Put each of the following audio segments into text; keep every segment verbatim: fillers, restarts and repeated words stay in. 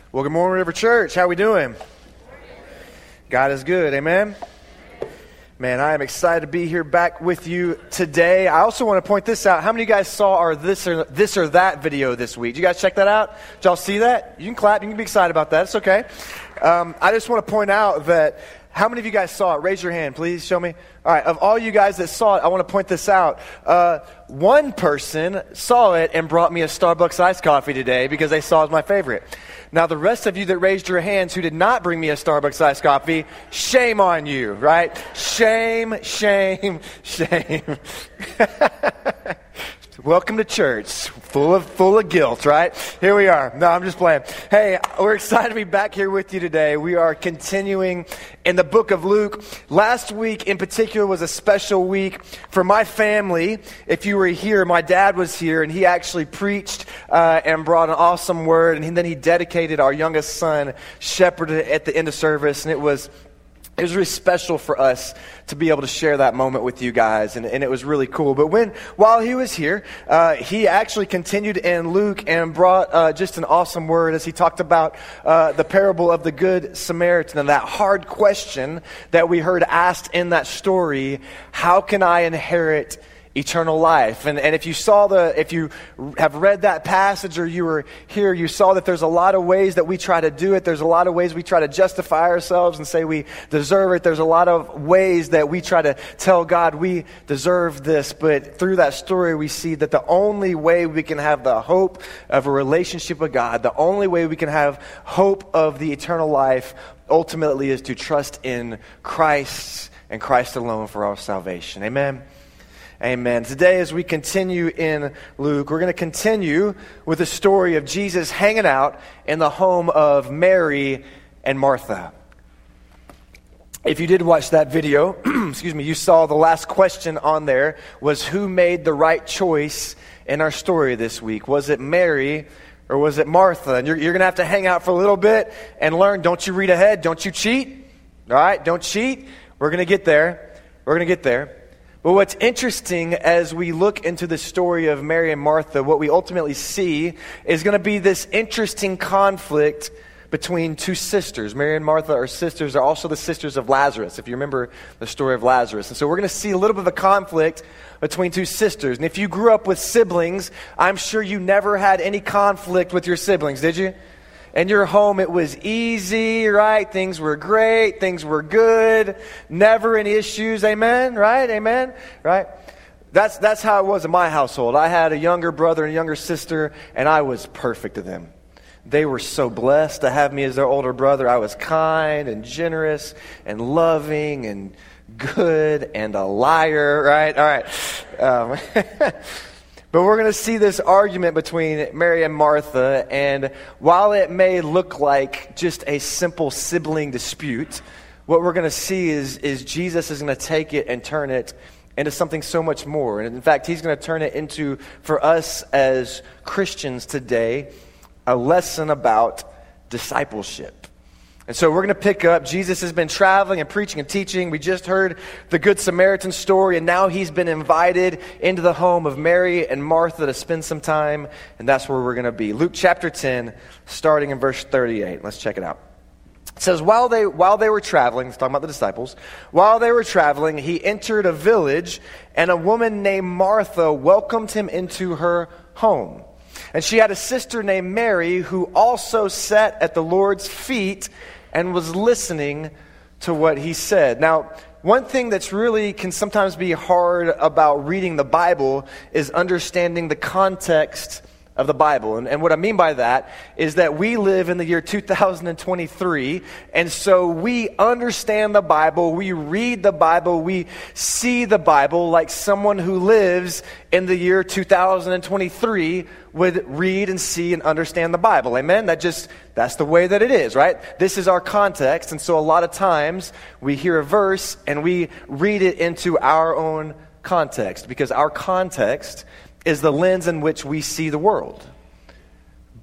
Well, good morning, River Church. How we doing? God is good. Amen. Man, I am excited to be here back with you today. I also want to point this out. How many of you guys saw our this or this or that video this week? Did you guys check that out? Did y'all see that? You can clap. You can be excited about that. It's okay. Um, I just want to point out that how many of you guys saw it? Raise your hand, please. Show me. All right. Of all you guys that saw it, I want to point this out. Uh, one person saw it and brought me a Starbucks iced coffee today because they saw it was my favorite. Now, the rest of you that raised your hands who did not bring me a Starbucks iced coffee, shame on you, right? Shame, shame, shame. Welcome to church, full of full of guilt, right? Here we are. No, I'm just playing. Hey, we're excited to be back here with you today. We are continuing in the book of Luke. Last week in particular was a special week for my family. If you were here, my dad was here, and he actually preached uh, and brought an awesome word, and then he dedicated our youngest son, Shepherd, at the end of service, and it was... It was really special for us to be able to share that moment with you guys, and, and it was really cool. But when while he was here, uh, he actually continued in Luke and brought uh, just an awesome word as he talked about uh, the parable of the Good Samaritan and that hard question that we heard asked in that story: how can I inherit eternal life? And and if you saw the, if you have read that passage or you were here, you saw that there's a lot of ways that we try to do it. There's a lot of ways we try to justify ourselves and say we deserve it. There's a lot of ways that we try to tell God we deserve this. But through that story, we see that the only way we can have the hope of a relationship with God, the only way we can have hope of the eternal life ultimately is to trust in Christ and Christ alone for our salvation. Amen. Amen. Today, as we continue in Luke, we're going to continue with the story of Jesus hanging out in the home of Mary and Martha. If you did watch that video, excuse me, you saw the last question on there was who made the right choice in our story this week. Was it Mary or was it Martha? And you're, you're going to have to hang out for a little bit and learn. Don't you read ahead. Don't you cheat. All right? Don't cheat. We're going to get there. We're going to get there. But what's interesting as we look into the story of Mary and Martha, what we ultimately see is going to be this interesting conflict between two sisters. Mary and Martha are sisters, are also the sisters of Lazarus, if you remember the story of Lazarus. And so we're going to see a little bit of a conflict between two sisters. And if you grew up with siblings, I'm sure you never had any conflict with your siblings, did you? In your home, it was easy, right? Things were great. Things were good. Never any issues. Amen? Right? Amen? Right? That's that's how it was in my household. I had a younger brother and a younger sister, and I was perfect to them. They were so blessed to have me as their older brother. I was kind and generous and loving and good and a liar, right? All right. Um, But we're going to see this argument between Mary and Martha, and while it may look like just a simple sibling dispute, what we're going to see is, is Jesus is going to take it and turn it into something so much more. And in fact, he's going to turn it into, for us as Christians today, a lesson about discipleship. And so we're going to pick up. Jesus has been traveling and preaching and teaching. We just heard the Good Samaritan story, and now he's been invited into the home of Mary and Martha to spend some time, and that's where we're going to be. Luke chapter ten, starting in verse thirty-eight. Let's check it out. It says, while they while they were traveling, it's talking about the disciples, while they were traveling, he entered a village, and a woman named Martha welcomed him into her home. And she had a sister named Mary who also sat at the Lord's feet and was listening to what he said. Now, one thing that's really can sometimes be hard about reading the Bible is understanding the context of the Bible. And, and what I mean by that is that we live in the year two thousand twenty-three, and so we understand the Bible, we read the Bible, we see the Bible like someone who lives in the year two thousand twenty-three would read and see and understand the Bible. Amen? That just, that's the way that it is, right? This is our context, and so a lot of times we hear a verse and we read it into our own context, because our context is the lens in which we see the world.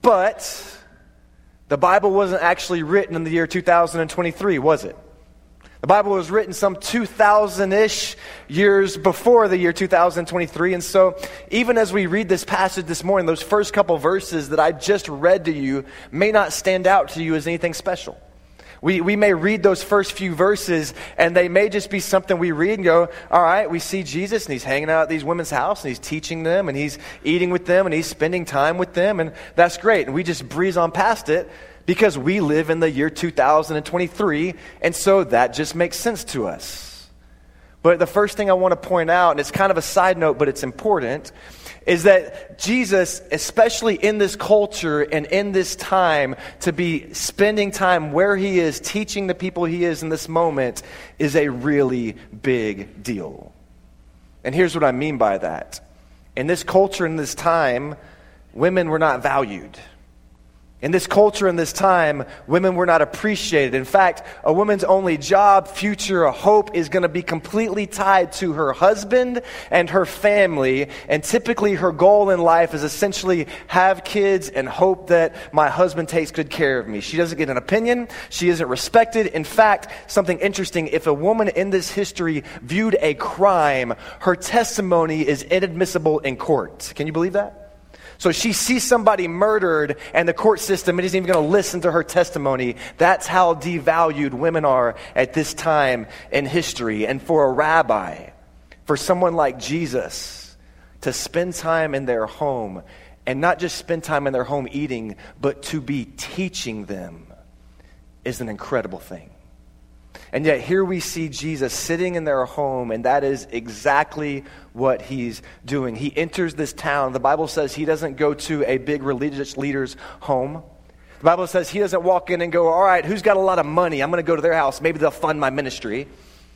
But the Bible wasn't actually written in the year two thousand twenty-three, was it? The Bible was written some two thousand-ish years before the year two thousand twenty-three. And so even as we read this passage this morning, those first couple verses that I just read to you may not stand out to you as anything special. We we may read those first few verses and they may just be something we read and go, all right, we see Jesus and he's hanging out at these women's house and he's teaching them and he's eating with them and he's spending time with them, and that's great. And we just breeze on past it because we live in the year two thousand twenty-three, and so that just makes sense to us. But the first thing I want to point out, and it's kind of a side note, but it's important, is that Jesus, especially in this culture and in this time, to be spending time where he is, teaching the people he is in this moment, is a really big deal. And here's what I mean by that. In this culture, in this time, women were not valued. In this culture, in this time, women were not appreciated. In fact, a woman's only job, future, hope is going to be completely tied to her husband and her family. And typically her goal in life is essentially have kids and hope that my husband takes good care of me. She doesn't get an opinion. She isn't respected. In fact, something interesting, if a woman in this history viewed a crime, her testimony is inadmissible in court. Can you believe that? So she sees somebody murdered and the court system isn't even going to listen to her testimony. That's how devalued women are at this time in history. And for a rabbi, for someone like Jesus, to spend time in their home, and not just spend time in their home eating, but to be teaching them, is an incredible thing. And yet here we see Jesus sitting in their home, and that is exactly what he's doing. He enters this town. The Bible says he doesn't go to a big religious leader's home. The Bible says he doesn't walk in and go, all right, who's got a lot of money? I'm going to go to their house. Maybe they'll fund my ministry.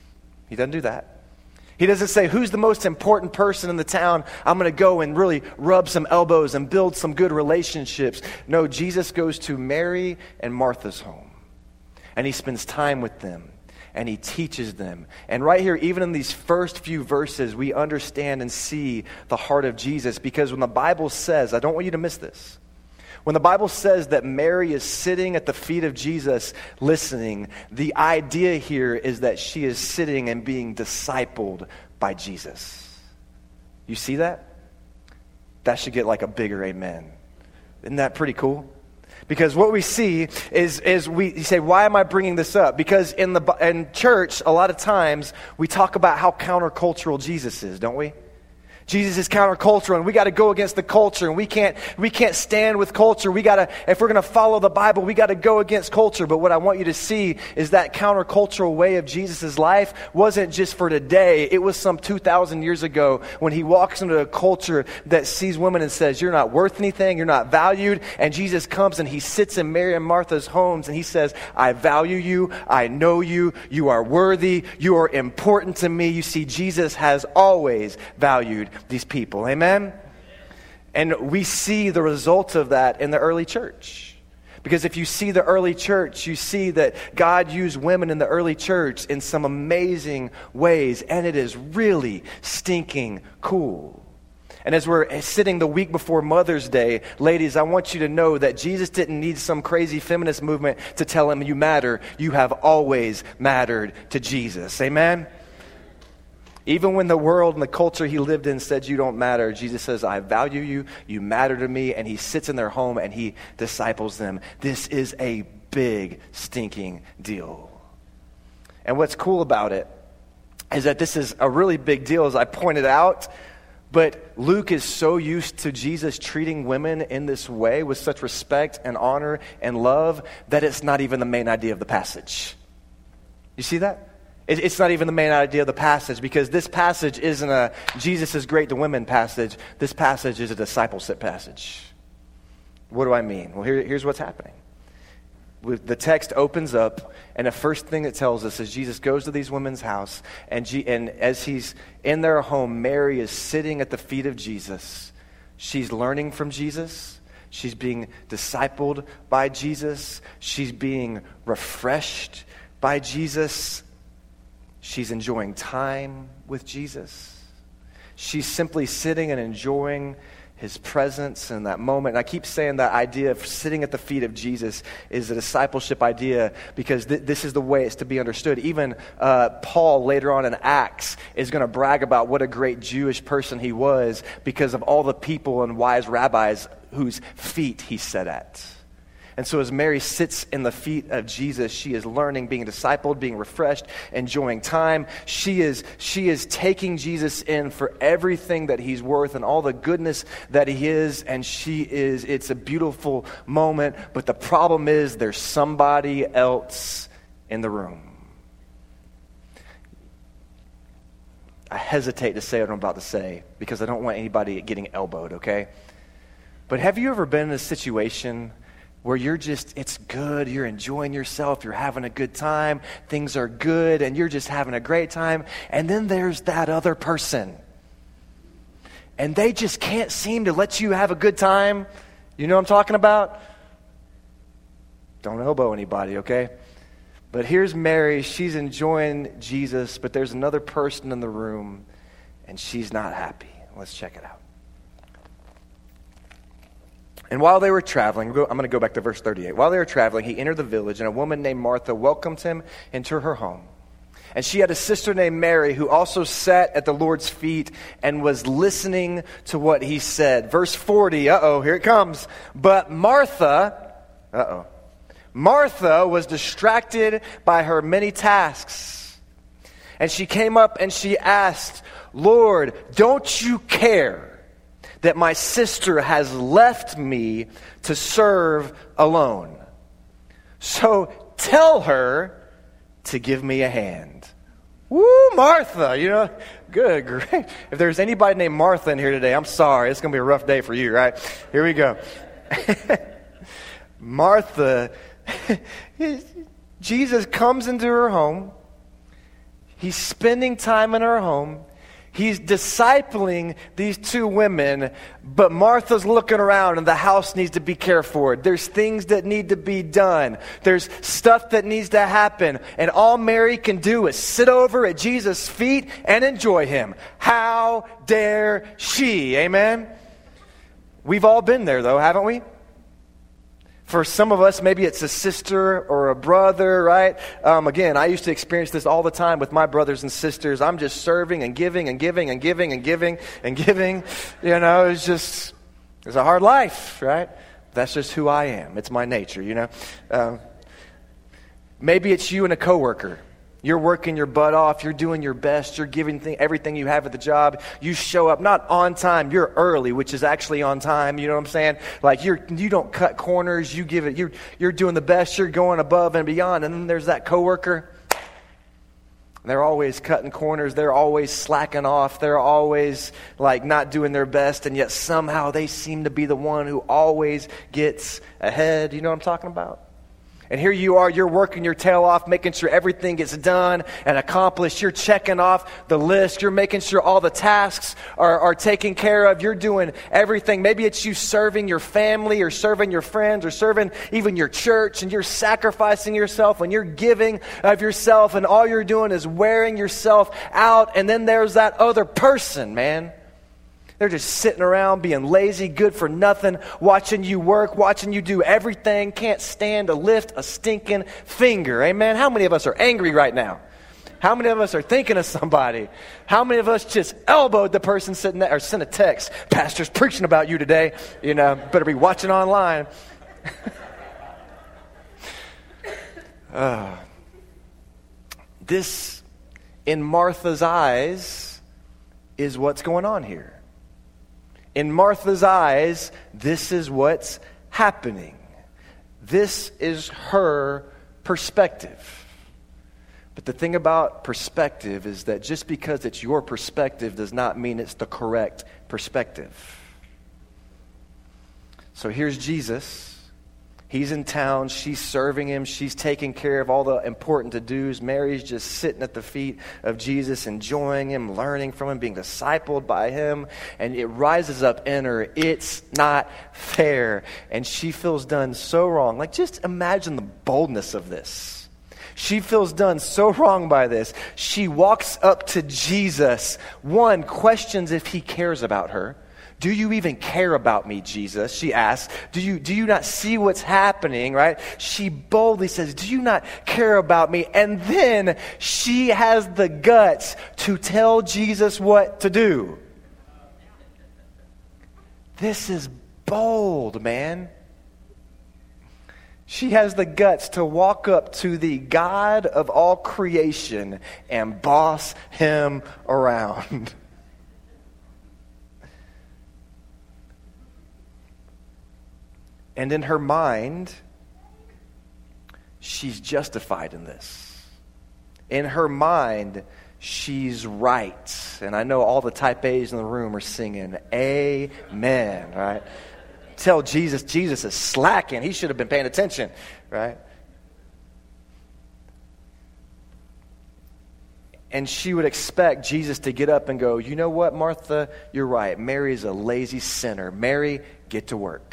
He doesn't do that. He doesn't say, who's the most important person in the town? I'm going to go and really rub some elbows and build some good relationships. No, Jesus goes to Mary and Martha's home, and he spends time with them. And he teaches them. And right here, even in these first few verses, we understand and see the heart of Jesus. Because when the Bible says, I don't want you to miss this. When the Bible says that Mary is sitting at the feet of Jesus listening, the idea here is that she is sitting and being discipled by Jesus. You see that? That should get like a bigger amen. Isn't that pretty cool? Because what we see is, is we you say, why am I bringing this up? Because in the in church, a lot of times, we talk about how countercultural Jesus is, don't we? Jesus is countercultural, and we got to go against the culture, and we can't we can't stand with culture. We got to, if we're going to follow the Bible, we got to go against culture. But what I want you to see is that countercultural way of Jesus' life wasn't just for today. It was some two thousand years ago when he walks into a culture that sees women and says, you're not worth anything, you're not valued. And Jesus comes and he sits in Mary and Martha's homes and he says, I value you, I know you, you are worthy, you are important to me. You see, Jesus has always valued these people. Amen? And we see the result of that in the early church. Because if you see the early church, you see that God used women in the early church in some amazing ways. And it is really stinking cool. And as we're sitting the week before Mother's Day, ladies, I want you to know that Jesus didn't need some crazy feminist movement to tell him you matter. You have always mattered to Jesus. Amen? Even when the world and the culture he lived in said you don't matter, Jesus says, I value you, you matter to me, and he sits in their home and he disciples them. This is a big, stinking deal. And what's cool about it is that this is a really big deal, as I pointed out, but Luke is so used to Jesus treating women in this way with such respect and honor and love that it's not even the main idea of the passage. You see that? It's not even the main idea of the passage, because this passage isn't a Jesus is great to women passage. This passage is a discipleship passage. What do I mean? Well, here, here's what's happening. The text opens up, and the first thing it tells us is Jesus goes to these women's house, and, G, and as he's in their home, Mary is sitting at the feet of Jesus. She's learning from Jesus. She's being discipled by Jesus. She's being refreshed by Jesus. She's enjoying time with Jesus. She's simply sitting and enjoying his presence in that moment. And I keep saying that idea of sitting at the feet of Jesus is a discipleship idea because th- this is the way it's to be understood. Even uh, Paul later on in Acts is going to brag about what a great Jewish person he was because of all the people and wise rabbis whose feet he sat at. And so as Mary sits in the feet of Jesus, she is learning, being discipled, being refreshed, enjoying time. She is, she is taking Jesus in for everything that he's worth and all the goodness that he is. And she is, it's a beautiful moment. But the problem is there's somebody else in the room. I hesitate to say what I'm about to say because I don't want anybody getting elbowed, okay? But have you ever been in a situation where you're just, it's good, you're enjoying yourself, you're having a good time, things are good, and you're just having a great time, and then there's that other person, and they just can't seem to let you have a good time? You know what I'm talking about? Don't elbow anybody, okay? But here's Mary, she's enjoying Jesus, but there's another person in the room, and she's not happy. Let's check it out. And while they were traveling, I'm going to go back to verse thirty-eight. While they were traveling, he entered the village, and a woman named Martha welcomed him into her home. And she had a sister named Mary who also sat at the Lord's feet and was listening to what he said. Verse forty, uh-oh, here it comes. But Martha, uh-oh, Martha was distracted by her many tasks. And she came up and she asked, Lord, don't you care that my sister has left me to serve alone? So tell her to give me a hand. Woo, Martha, you know, good, great. If there's anybody named Martha in here today, I'm sorry. It's going to be a rough day for you, right? Here we go. Martha, Jesus comes into her home. He's spending time in her home. He's discipling these two women, but Martha's looking around and the house needs to be cared for. There's things that need to be done. There's stuff that needs to happen. And all Mary can do is sit over at Jesus' feet and enjoy him. How dare she? Amen? We've all been there though, haven't we? For some of us, maybe it's a sister or a brother, right? Um, again, I used to experience this all the time with my brothers and sisters. I'm just serving and giving and giving and giving and giving and giving. You know, it's just, it's a hard life, right? That's just who I am. It's my nature, you know. Um, maybe it's you and a coworker. You're working your butt off. You're doing your best. You're giving th- everything you have at the job. You show up not on time. You're early, which is actually on time. You know what I'm saying? Like you're you don't cut corners. You give it. You're you're doing the best. You're going above and beyond. And then there's that coworker. They're always cutting corners. They're always slacking off. They're always like not doing their best, and yet somehow they seem to be the one who always gets ahead. You know what I'm talking about? And here you are, you're working your tail off, making sure everything gets done and accomplished. You're checking off the list. You're making sure all the tasks are, are taken care of. You're doing everything. Maybe it's you serving your family or serving your friends or serving even your church, and you're sacrificing yourself and you're giving of yourself, and all you're doing is wearing yourself out. And then there's that other person, man. They're just sitting around being lazy, good for nothing, watching you work, watching you do everything, can't stand to lift a stinking finger. Amen? How many of us are angry right now? How many of us are thinking of somebody? How many of us just elbowed the person sitting there or sent a text, Pastor's preaching about you today. You know, better be watching online. uh, this, in Martha's eyes, is what's going on here. In Martha's eyes, this is what's happening. This is her perspective. But the thing about perspective is that just because it's your perspective does not mean it's the correct perspective. So here's Jesus. He's in town. She's serving him. She's taking care of all the important to-dos. Mary's just sitting at the feet of Jesus, enjoying him, learning from him, being discipled by him. And it rises up in her. It's not fair. And she feels done so wrong. Like, just imagine the boldness of this. She feels done so wrong by this. She walks up to Jesus. One, questions if he cares about her. Do you even care about me, Jesus? She asks. Do you, do you not see what's happening, right? She boldly says, do you not care about me? And then she has the guts to tell Jesus what to do. This is bold, man. She has the guts to walk up to the God of all creation and boss him around. And in her mind, she's justified in this. In her mind, she's right. And I know all the type A's in the room are singing, amen, right? Tell Jesus, Jesus is slacking. He should have been paying attention, right? And she would expect Jesus to get up and go, you know what, Martha, you're right. Mary's a lazy sinner. Mary, get to work.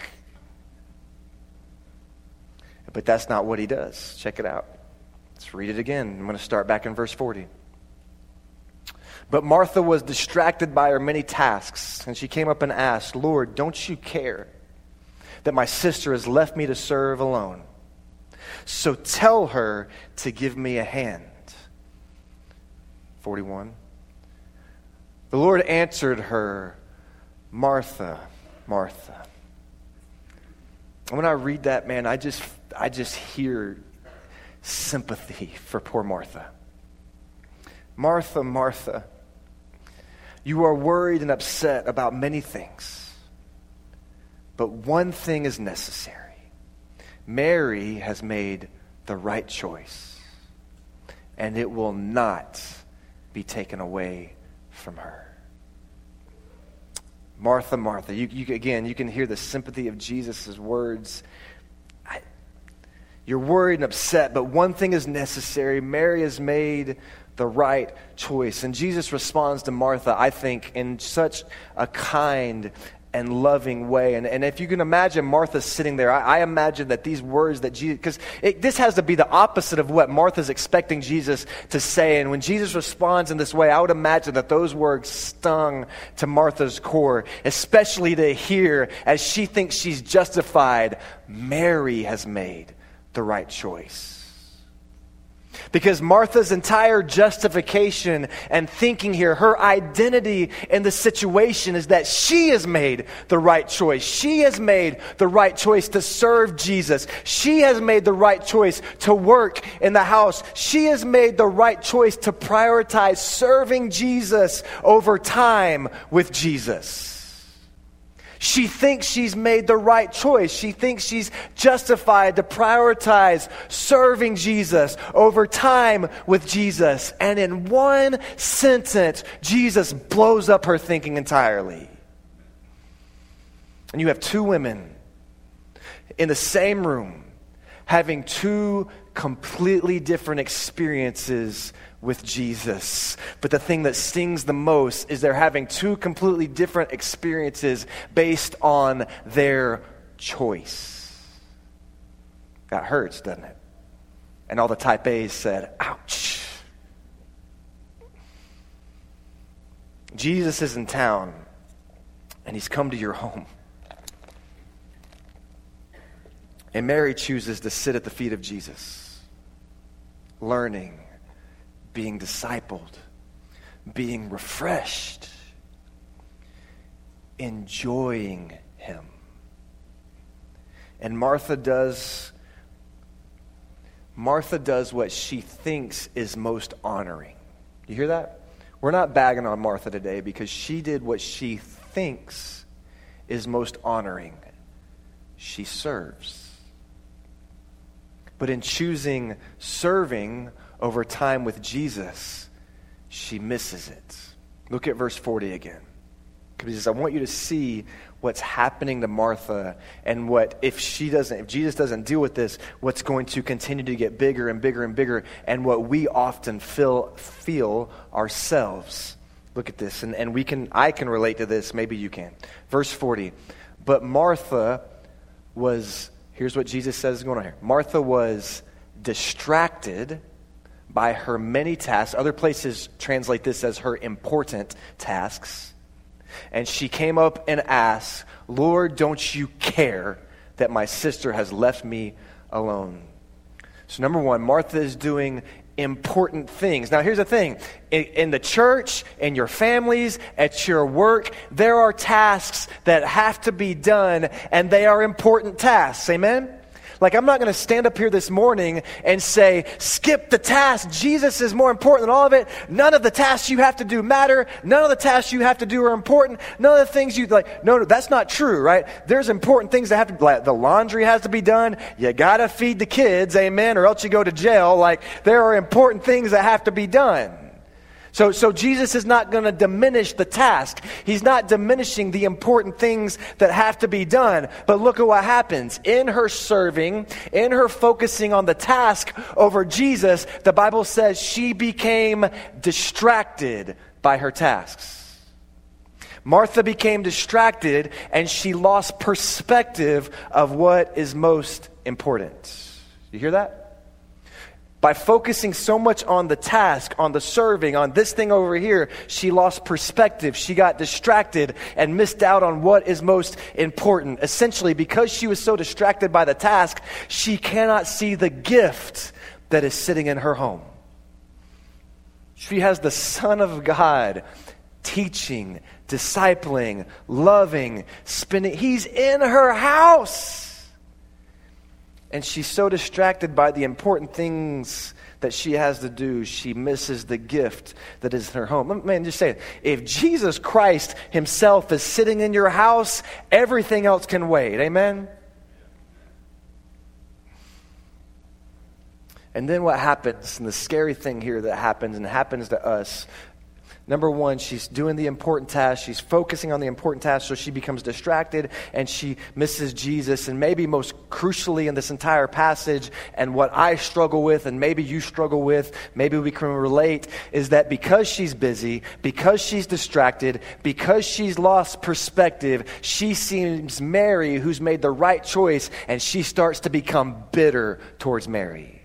But that's not what he does. Check it out. Let's read it again. I'm going to start back in verse forty. But Martha was distracted by her many tasks, and she came up and asked, Lord, don't you care that my sister has left me to serve alone? So tell her to give me a hand. forty-one. The Lord answered her, Martha, Martha. And when I read that, man, I just I just hear sympathy for poor Martha. Martha, Martha, you are worried and upset about many things, but one thing is necessary. Mary has made the right choice, and it will not be taken away from her. Martha, Martha, you, you again, you can hear the sympathy of Jesus' words. I, you're worried and upset, but one thing is necessary. Mary has made the right choice. And Jesus responds to Martha, I think, in such a kind and loving way. And, and if you can imagine Martha sitting there, I, I imagine that these words that Jesus, because this has to be the opposite of what Martha's expecting Jesus to say. And when Jesus responds in this way, I would imagine that those words stung to Martha's core, especially to hear as she thinks she's justified, Mary has made the right choice. Because Martha's entire justification and thinking here, her identity in the situation is that she has made the right choice. She has made the right choice to serve Jesus. She has made the right choice to work in the house. She has made the right choice to prioritize serving Jesus over time with Jesus. She thinks she's made the right choice. She thinks she's justified to prioritize serving Jesus over time with Jesus. And in one sentence, Jesus blows up her thinking entirely. And you have two women in the same room having two completely different experiences with Jesus. But the thing that stings the most is they're having two completely different experiences based on their choice. That hurts, doesn't it? And all the type A's said, ouch. Jesus is in town, and he's come to your home. And Mary chooses to sit at the feet of Jesus, learning, being discipled, being refreshed, enjoying him. And Martha does Martha does what she thinks is most honoring. You hear that? We're not bagging on Martha today because she did what she thinks is most honoring. She serves. But in choosing serving over time with Jesus, she misses it. Look at verse forty again. Because I want you to see what's happening to Martha and what, if she doesn't, if Jesus doesn't deal with this, what's going to continue to get bigger and bigger and bigger, and what we often feel feel ourselves. Look at this, and, and we can I can relate to this, maybe you can. Verse forty. But Martha was, here's what Jesus says is going on here. Martha was distracted by her many tasks. Other places translate this as her important tasks. And she came up and asked, Lord, don't you care that my sister has left me alone? So number one, Martha is doing important things. Now here's the thing. In, in the church, in your families, at your work, there are tasks that have to be done, and they are important tasks. Amen? Like, I'm not going to stand up here this morning and say, skip the task. Jesus is more important than all of it. None of the tasks you have to do matter. None of the tasks you have to do are important. None of the things you, like, no, no, that's not true, right? There's important things that have to, like, the laundry has to be done. You got to feed the kids, amen, or else you go to jail. Like, there are important things that have to be done. So, so Jesus is not going to diminish the task. He's not diminishing the important things that have to be done. But look at what happens. In her serving, in her focusing on the task over Jesus, the Bible says she became distracted by her tasks. Martha became distracted and she lost perspective of what is most important. You hear that? By focusing so much on the task, on the serving, on this thing over here, she lost perspective. She got distracted and missed out on what is most important. Essentially, because she was so distracted by the task, she cannot see the gift that is sitting in her home. She has the Son of God teaching, discipling, loving, spending. He's in her house. And she's so distracted by the important things that she has to do, she misses the gift that is in her home. Man, just say it. If Jesus Christ himself is sitting in your house, everything else can wait. Amen? And then what happens, and the scary thing here that happens, and happens to us, number one, she's doing the important task. She's focusing on the important task, so she becomes distracted and she misses Jesus. And maybe most crucially in this entire passage, and what I struggle with, and maybe you struggle with, maybe we can relate, is that because she's busy, because she's distracted, because she's lost perspective, she sees Mary, who's made the right choice, and she starts to become bitter towards Mary.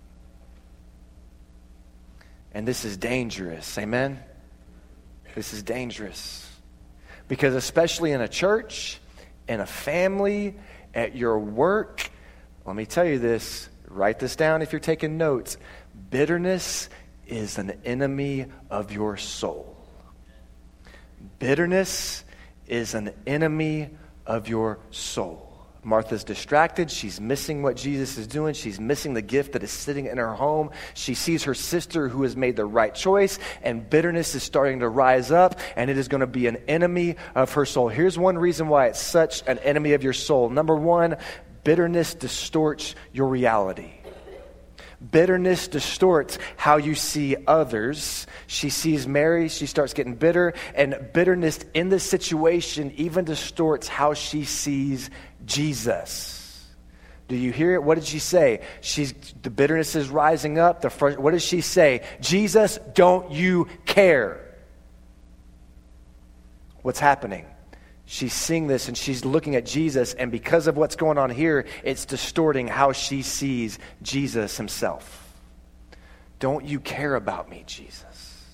And this is dangerous. Amen? This is dangerous. Because especially in a church, in a family, at your work, let me tell you this, write this down if you're taking notes. Bitterness is an enemy of your soul. Bitterness is an enemy of your soul. Martha's distracted. She's missing what Jesus is doing. She's missing the gift that is sitting in her home. She sees her sister who has made the right choice, and bitterness is starting to rise up, and it is going to be an enemy of her soul. Here's one reason why it's such an enemy of your soul. Number one, bitterness distorts your reality. Bitterness distorts how you see others. She sees Mary, she starts getting bitter, and bitterness in this situation even distorts how she sees Jesus. Do you hear it? What did she say? She's the bitterness is rising up. The front, what does she say? Jesus, don't you care? What's happening? She's seeing this and she's looking at Jesus, and because of what's going on here, it's distorting how she sees Jesus himself. Don't you care about me, Jesus?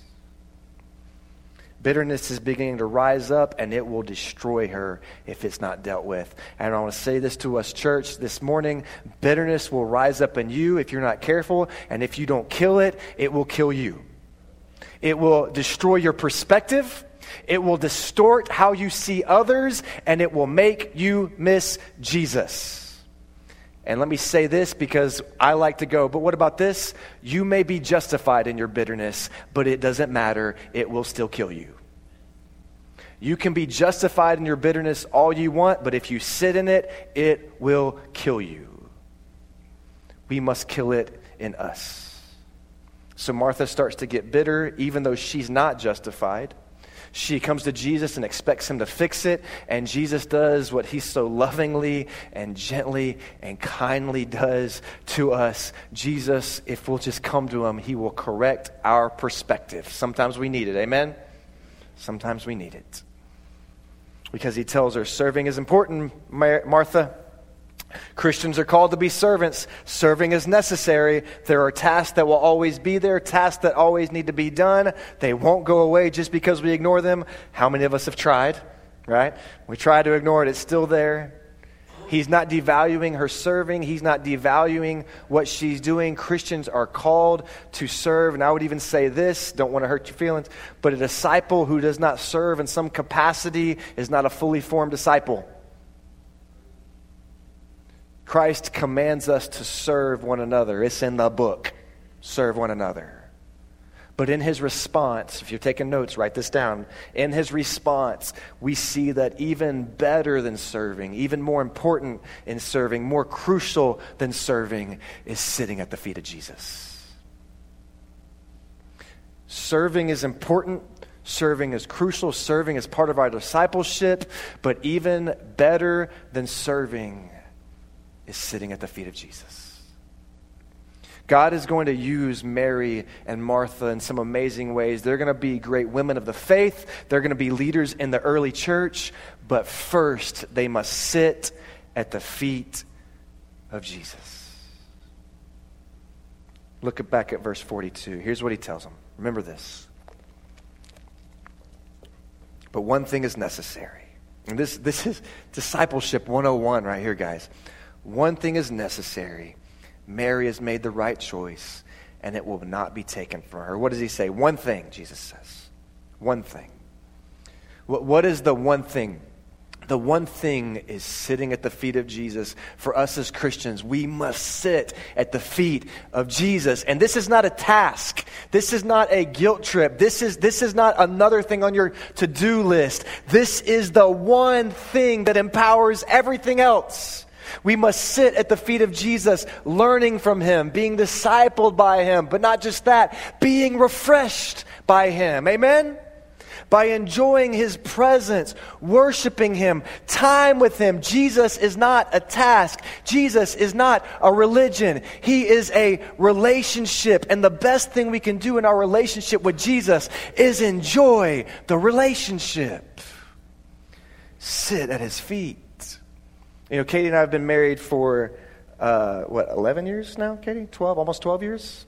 Bitterness is beginning to rise up, and it will destroy her if it's not dealt with. And I want to say this to us, church, this morning. Bitterness will rise up in you if you're not careful, and if you don't kill it, it will kill you. It will destroy your perspective. It will distort how you see others, and it will make you miss Jesus. And let me say this because I like to go, but what about this? You may be justified in your bitterness, but it doesn't matter. It will still kill you. You can be justified in your bitterness all you want, but if you sit in it, it will kill you. We must kill it in us. So Martha starts to get bitter, even though she's not justified. She comes to Jesus and expects him to fix it, and Jesus does what he so lovingly and gently and kindly does to us. Jesus, if we'll just come to him, he will correct our perspective. Sometimes we need it, amen? Sometimes we need it. Because he tells her, serving is important, Mar- Martha. Christians are called to be servants. Serving is necessary. There are tasks that will always be there, tasks that always need to be done. They won't go away just because we ignore them. How many of us have tried, right? We try to ignore it. It's still there. He's not devaluing her serving. He's not devaluing what she's doing. Christians are called to serve. And I would even say this, don't want to hurt your feelings, but a disciple who does not serve in some capacity is not a fully formed disciple. Christ commands us to serve one another. It's in the book. Serve one another. But in his response, if you're taking notes, write this down. In his response, we see that even better than serving, even more important in serving, more crucial than serving, is sitting at the feet of Jesus. Serving is important. Serving is crucial. Serving is part of our discipleship. But even better than serving is sitting at the feet of Jesus. God is going to use Mary and Martha in some amazing ways. They're going to be great women of the faith. They're going to be leaders in the early church. But first, they must sit at the feet of Jesus. Look back at verse forty-two. Here's what he tells them. Remember this. But one thing is necessary. And this, this is discipleship one oh one right here, guys. One thing is necessary. Mary has made the right choice, and it will not be taken from her. What does he say? One thing, Jesus says. One thing. What, what is the one thing? The one thing is sitting at the feet of Jesus. For us as Christians, we must sit at the feet of Jesus. And this is not a task. This is not a guilt trip. This is, this is not another thing on your to-do list. This is the one thing that empowers everything else. We must sit at the feet of Jesus, learning from him, being discipled by him, but not just that, being refreshed by him. Amen? By enjoying his presence, worshiping him, time with him. Jesus is not a task. Jesus is not a religion. He is a relationship. And the best thing we can do in our relationship with Jesus is enjoy the relationship. Sit at his feet. You know, Katie and I have been married for, uh, what, eleven years now, Katie? twelve, almost twelve years?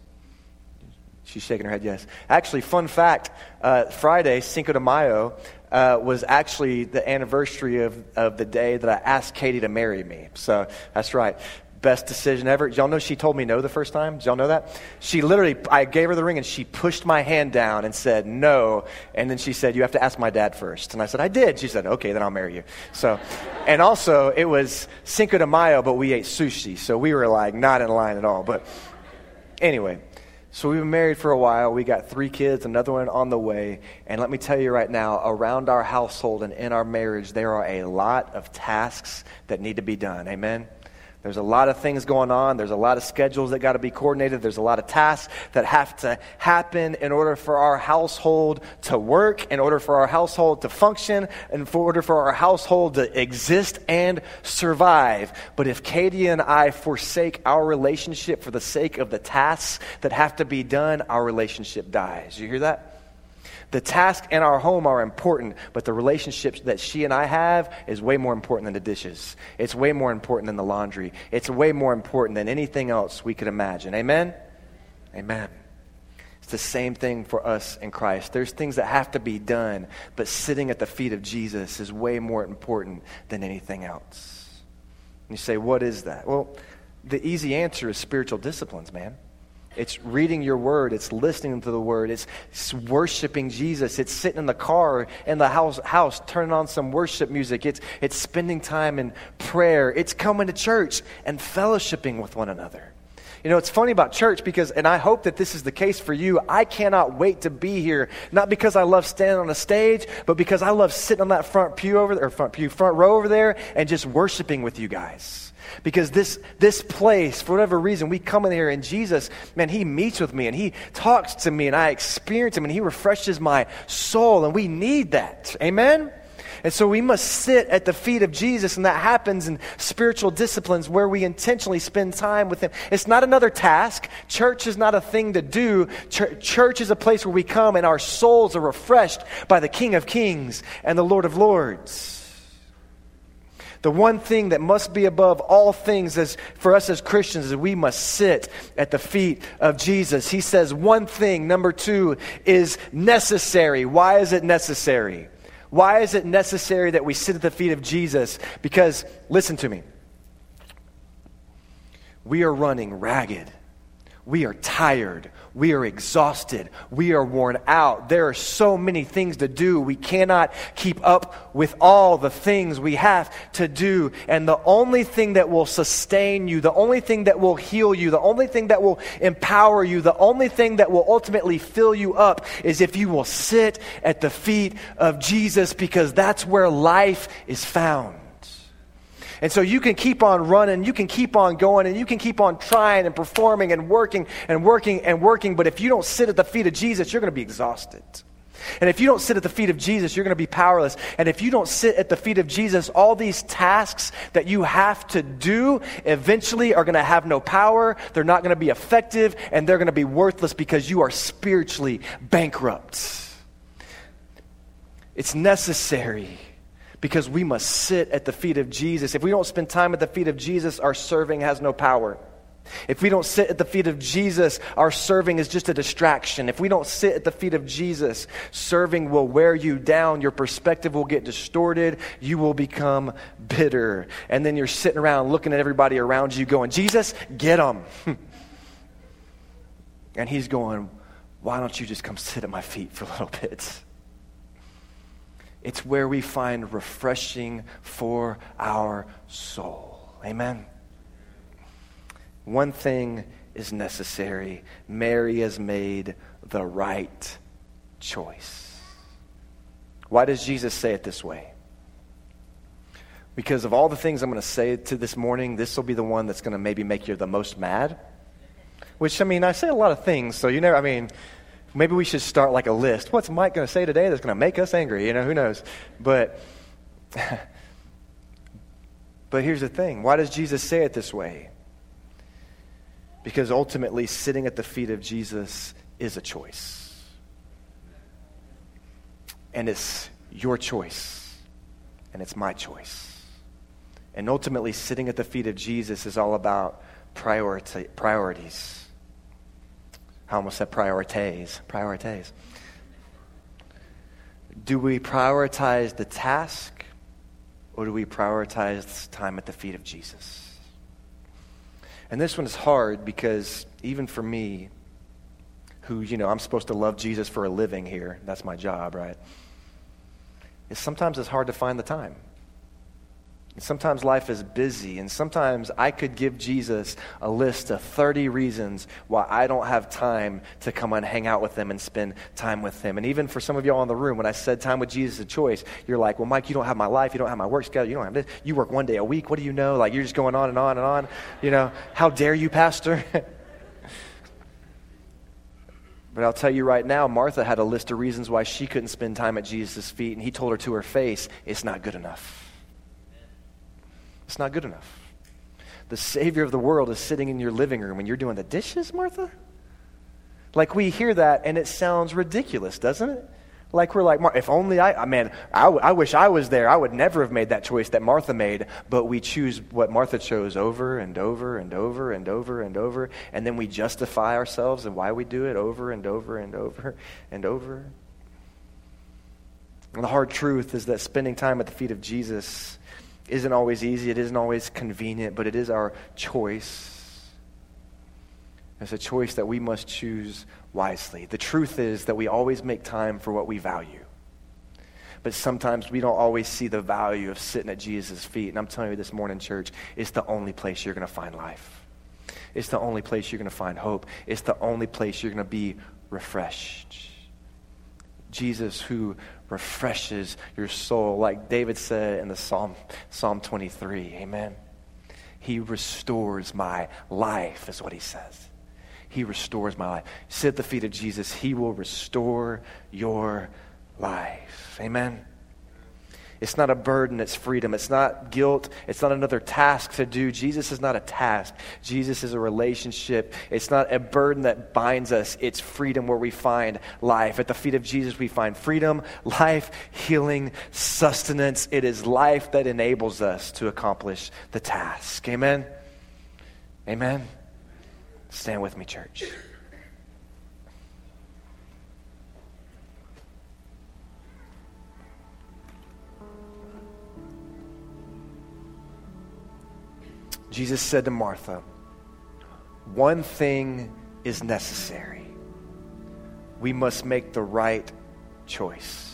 She's shaking her head, yes. Actually, fun fact, uh, Friday, Cinco de Mayo, uh, was actually the anniversary of, of the day that I asked Katie to marry me. So, that's right. Best decision ever. Did y'all know she told me no the first time? Did y'all know that? She literally, I gave her the ring and she pushed my hand down and said no. And then she said, you have to ask my dad first. And I said, I did. She said, okay, then I'll marry you. So, and also it was Cinco de Mayo, but we ate sushi. So we were like not in line at all. But anyway, so we've been married for a while. We got three kids, another one on the way. And let me tell you right now, around our household and in our marriage, there are a lot of tasks that need to be done. Amen? There's a lot of things going on. There's a lot of schedules that got to be coordinated. There's a lot of tasks that have to happen in order for our household to work, in order for our household to function, in order for our household to exist and survive. But if Katie and I forsake our relationship for the sake of the tasks that have to be done, our relationship dies. You hear that? The tasks in our home are important, but the relationships that she and I have is way more important than the dishes. It's way more important than the laundry. It's way more important than anything else we could imagine. Amen? Amen. It's the same thing for us in Christ. There's things that have to be done, but sitting at the feet of Jesus is way more important than anything else. And you say, what is that? Well, the easy answer is spiritual disciplines, man. It's reading your word. It's listening to the word. It's worshiping Jesus. It's sitting in the car, in the house, house turning on some worship music. It's, it's spending time in prayer. It's coming to church and fellowshipping with one another. You know, it's funny about church because, and I hope that this is the case for you, I cannot wait to be here. Not because I love standing on a stage, but because I love sitting on that front pew over there, or front pew, front row over there, and just worshiping with you guys. Because this this place, for whatever reason, we come in here and Jesus, man, he meets with me and he talks to me and I experience him and he refreshes my soul and we need that. Amen? And so we must sit at the feet of Jesus, and that happens in spiritual disciplines where we intentionally spend time with him. It's not another task. Church is not a thing to do. Ch- church is a place where we come and our souls are refreshed by the King of Kings and the Lord of Lords. The one thing that must be above all things as for us as Christians is we must sit at the feet of Jesus. He says one thing, number two, is necessary. Why is it necessary? Why is it necessary that we sit at the feet of Jesus? Because, listen to me, we are running ragged. We are tired. We are exhausted. We are worn out. There are so many things to do. We cannot keep up with all the things we have to do. And the only thing that will sustain you, the only thing that will heal you, the only thing that will empower you, the only thing that will ultimately fill you up is if you will sit at the feet of Jesus, because that's where life is found. And so you can keep on running, you can keep on going, and you can keep on trying and performing and working and working and working. But if you don't sit at the feet of Jesus, you're going to be exhausted. And if you don't sit at the feet of Jesus, you're going to be powerless. And if you don't sit at the feet of Jesus, all these tasks that you have to do eventually are going to have no power. They're not going to be effective, and they're going to be worthless because you are spiritually bankrupt. It's necessary, because we must sit at the feet of Jesus. If we don't spend time at the feet of Jesus, our serving has no power. If we don't sit at the feet of Jesus, our serving is just a distraction. If we don't sit at the feet of Jesus, serving will wear you down. Your perspective will get distorted. You will become bitter. And then you're sitting around looking at everybody around you going, Jesus, get them. And he's going, why don't you just come sit at my feet for a little bit? It's where we find refreshing for our soul. Amen. One thing is necessary. Mary has made the right choice. Why does Jesus say it this way? Because of all the things I'm going to say to this morning, this will be the one that's going to maybe make you the most mad. Which, I mean, I say a lot of things, so you know, I mean, maybe we should start like a list. What's Mike going to say today that's going to make us angry? You know, who knows? But, but here's the thing. Why does Jesus say it this way? Because ultimately, sitting at the feet of Jesus is a choice. And it's your choice. And it's my choice. And ultimately, sitting at the feet of Jesus is all about priority, priorities. I almost said priorities. Priorities. Do we prioritize the task, or do we prioritize time at the feet of Jesus? And this one is hard because even for me, who, you know, I'm supposed to love Jesus for a living here. That's my job, right? It's sometimes it's hard to find the time. And sometimes life is busy, and sometimes I could give Jesus a list of thirty reasons why I don't have time to come and hang out with him and spend time with him. And even for some of y'all in the room, when I said time with Jesus is a choice, you're like, well, Mike, you don't have my life, you don't have my work schedule, you don't have this, you work one day a week, what do you know? Like, you're just going on and on and on, you know, how dare you, pastor? But I'll tell you right now, Martha had a list of reasons why she couldn't spend time at Jesus' feet, and he told her to her face, it's not good enough. It's not good enough. The Savior of the world is sitting in your living room and you're doing the dishes, Martha? Like, we hear that and it sounds ridiculous, doesn't it? Like, we're like, if only I, I mean, I, I wish I was there. I would never have made that choice that Martha made, but we choose what Martha chose over and over and over and over and over, and then we justify ourselves and why we do it over and over and over and over. And the hard truth is that spending time at the feet of Jesus isn't always easy, it isn't always convenient, but it is our choice. It's a choice that we must choose wisely. The truth is that we always make time for what we value. But sometimes we don't always see the value of sitting at Jesus' feet. And I'm telling you this morning, church, it's the only place you're going to find life. It's the only place you're going to find hope. It's the only place you're going to be refreshed. Jesus, who refreshes your soul, like David said in the Psalm, Psalm twenty-three, amen. He restores my life, is what he says. He restores my life. Sit at the feet of Jesus. He will restore your life, amen. It's not a burden, it's freedom. It's not guilt. It's not another task to do. Jesus is not a task. Jesus is a relationship. It's not a burden that binds us. It's freedom where we find life. At the feet of Jesus, we find freedom, life, healing, sustenance. It is life that enables us to accomplish the task. Amen? Amen? Stand with me, church. Jesus said to Martha, one thing is necessary. We must make the right choice.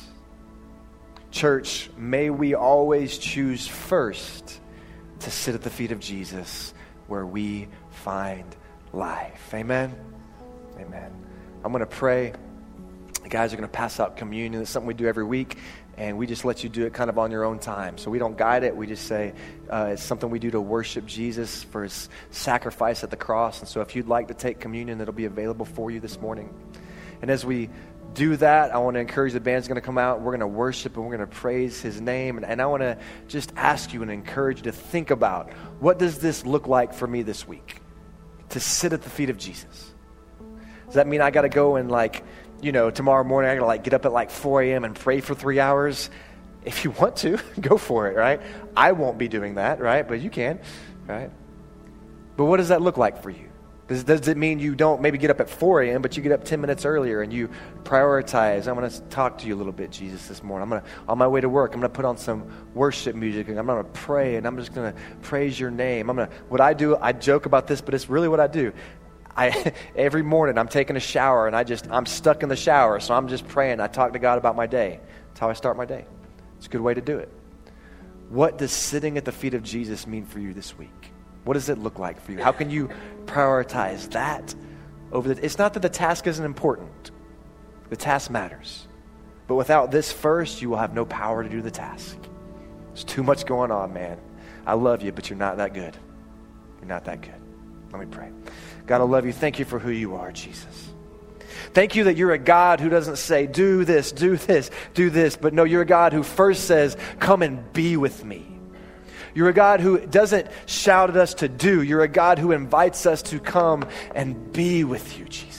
Church, may we always choose first to sit at the feet of Jesus where we find life. Amen? Amen. I'm going to pray. The guys are going to pass out communion. It's something we do every week. And we just let you do it kind of on your own time. So we don't guide it. We just say uh, it's something we do to worship Jesus for his sacrifice at the cross. And so if you'd like to take communion, it'll be available for you this morning. And as we do that, I want to encourage the band's going to come out. We're going to worship and we're going to praise his name. And, and I want to just ask you and encourage you to think about, what does this look like for me this week? To sit at the feet of Jesus. Does that mean I got to go and like... you know, tomorrow morning I gotta like get up at like four a.m. and pray for three hours. If you want to, go for it, right? I won't be doing that, right? But you can, right? But what does that look like for you? Does, does it mean you don't maybe get up at four a.m., but you get up ten minutes earlier and you prioritize? I'm going to talk to you a little bit, Jesus, this morning. I'm going to, on my way to work, I'm going to put on some worship music and I'm going to pray and I'm just going to praise your name. I'm going to, what I do, I joke about this, but it's really what I do. I, every morning I'm taking a shower and I just, I'm stuck in the shower. So I'm just praying. I talk to God about my day. That's how I start my day. It's a good way to do it. What does sitting at the feet of Jesus mean for you this week? What does it look like for you? How can you prioritize that over the, it's not that the task isn't important. The task matters. But without this first, you will have no power to do the task. There's too much going on, man. I love you, but you're not that good. You're not that good. Let me pray. God, I love you. Thank you for who you are, Jesus. Thank you that you're a God who doesn't say, do this, do this, do this. But no, you're a God who first says, come and be with me. You're a God who doesn't shout at us to do. You're a God who invites us to come and be with you, Jesus.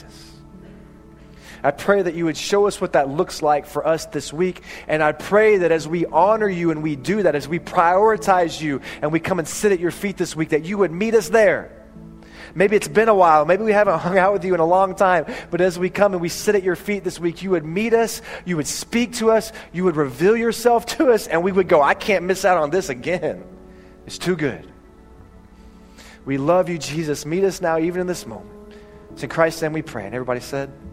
I pray that you would show us what that looks like for us this week. And I pray that as we honor you and we do that, as we prioritize you and we come and sit at your feet this week, that you would meet us there. Maybe it's been a while. Maybe we haven't hung out with you in a long time. But as we come and we sit at your feet this week, you would meet us, you would speak to us, you would reveal yourself to us, and we would go, I can't miss out on this again. It's too good. We love you, Jesus. Meet us now, even in this moment. It's in Christ's name we pray. And everybody said...